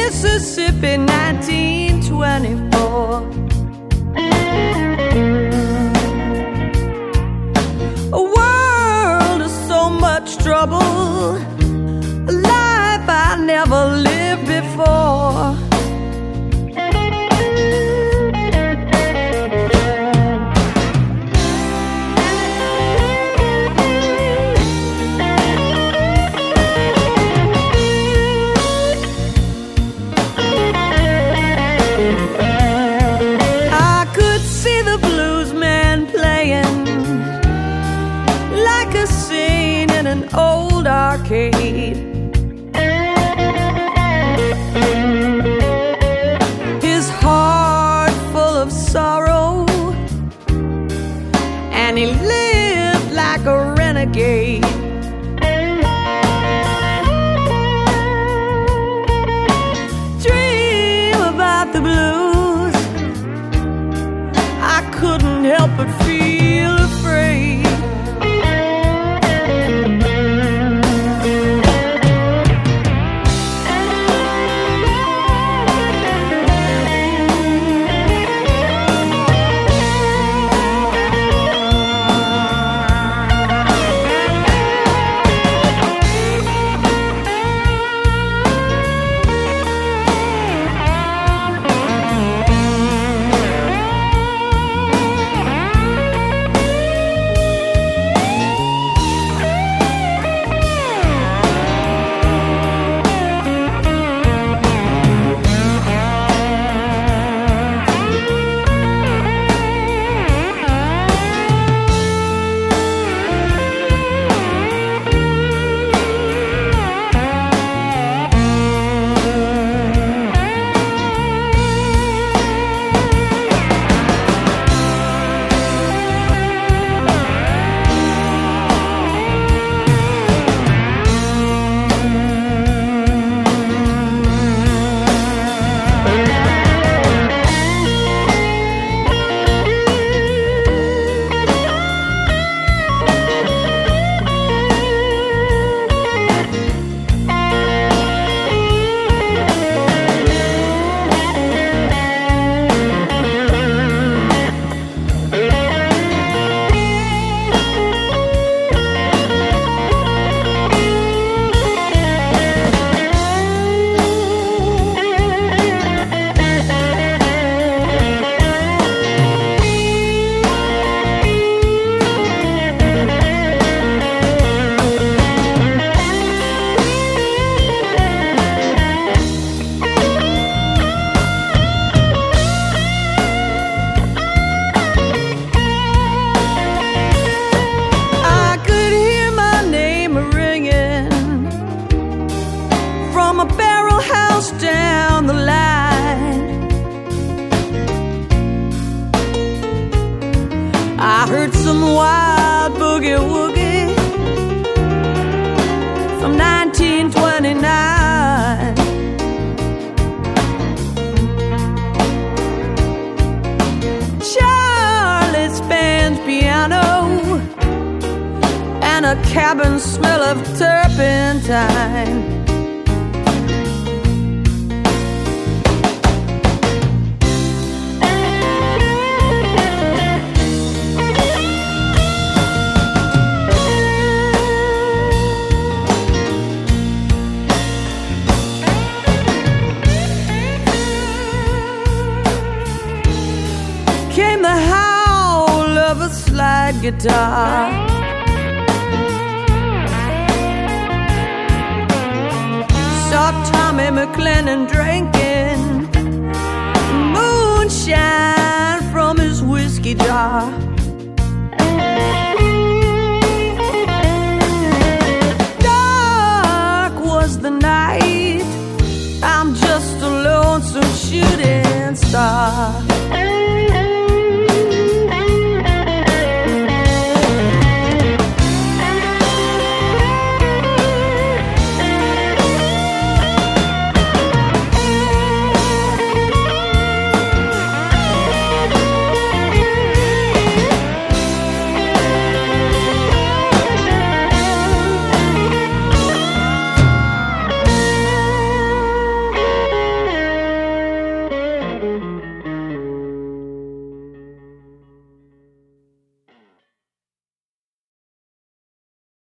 Mississippi, 1924. A world of so much trouble, a life I never lived before. Old arcade, his heart full of sorrow, and he lived like a renegade. Dream about the blues, I couldn't help but feel afraid. Down the line, I heard some wild boogie woogie from 1929. Charlie Span's piano and a cabin smell of turpentine. Came the howl of a slide guitar, saw Tommy McLennan drinking moonshine from his whiskey jar. Dark was the night, I'm just a lonesome shooting star.